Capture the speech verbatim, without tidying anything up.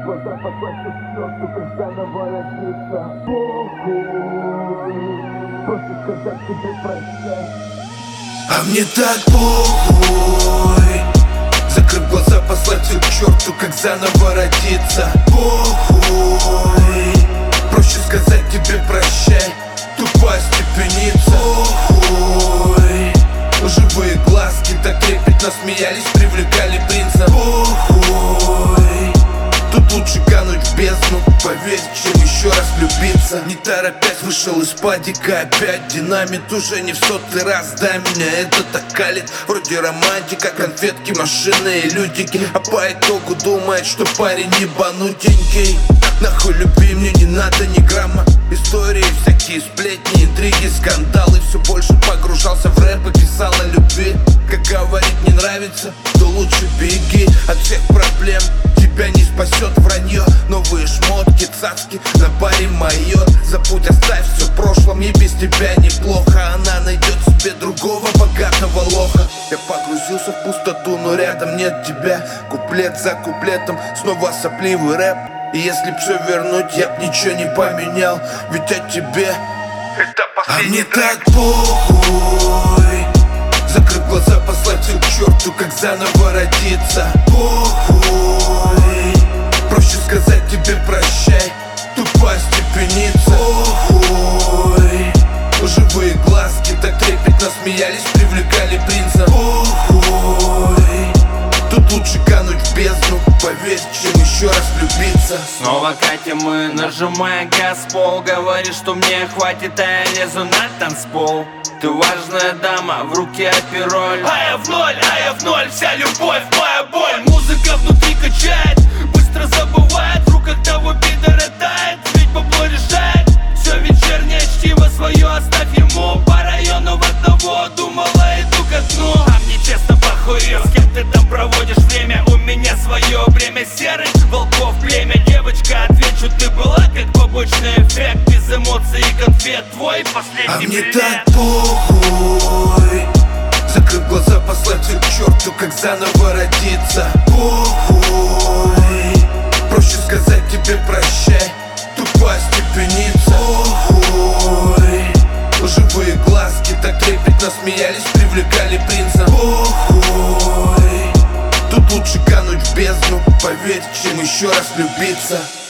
глаза послать к черту, когда наворотится. Похуй, просто сказать тебе прощай. А мне так похуй. Закрыв глаза, послать все к черту, как заново родиться. Похуй, проще сказать тебе прощай. Тупая степеница. Похуй, лживые глазки так трепетно смеялись, привлекали принца. Похуй, тут лучше кануть в бездну, поверь, чем еще раз влюбиться. Не торопясь вышел из падика опять. Динамит уже не в сотый раз. Дай меня, это так калит. Вроде романтика, конфетки, машины и людики. А по итогу думает, что парень ебанутенький. Нахуй люби, мне не надо ни грамма. Истории, всякие сплетни, интриги, скандалы. Все больше погружался в рэп и писал о любви. Как говорить не нравится, то лучше беги от всех проблем. Тебя не спасет вранье. Новые шмотки, цацки на баре майор. Забудь, оставь все в прошлом, и без тебя неплохо. Она найдет себе другого богатого лоха. Я погрузился в пустоту, но рядом нет тебя. Куплет за куплетом, снова сопливый рэп. И если б все вернуть, я б ничего не поменял. Ведь о тебе это последний. А мне так похуй. Закрыв глаза, послать все к черту, как заново родиться. Похуй, проще сказать тебе прощай. Тупая степеница. Похуй, лживые глазки так трепетно смеялись, привлекали принца. Похуй, тут лучше кануть в бездну, поверь, чем еще раз влюбиться. Снова катим мы, нажимая газ в пол. Говоришь, что мне хватит, а я лезу на танцпол. Ты важная дама, в руке апероль. А я в ноль, а я в ноль, вся любовь, моя боль. Музыка внутри качает, быстро забывает. Вдруг от того пидора тает, ведь бабло решает. Все вечернее чтиво свое оставь ему. По району в одного думала, иду ко дну. А мне честно похуй, с кем ты там проводишь время. У меня свое время, серых волков племя. Девочка, отвечу, ты была как побочный эффект. Без эмоций и конфет, твой последний А мне привет. так похуй. Закрыв глаза, послать все к черту, как заново родиться. Похуй, проще сказать тебе прощай. Тупая степеница. Похуй, лживые глазки так трепетно смеялись, привлекали принца. Похуй, тут лучше кануть в бездну, поверь, чем еще раз влюбиться.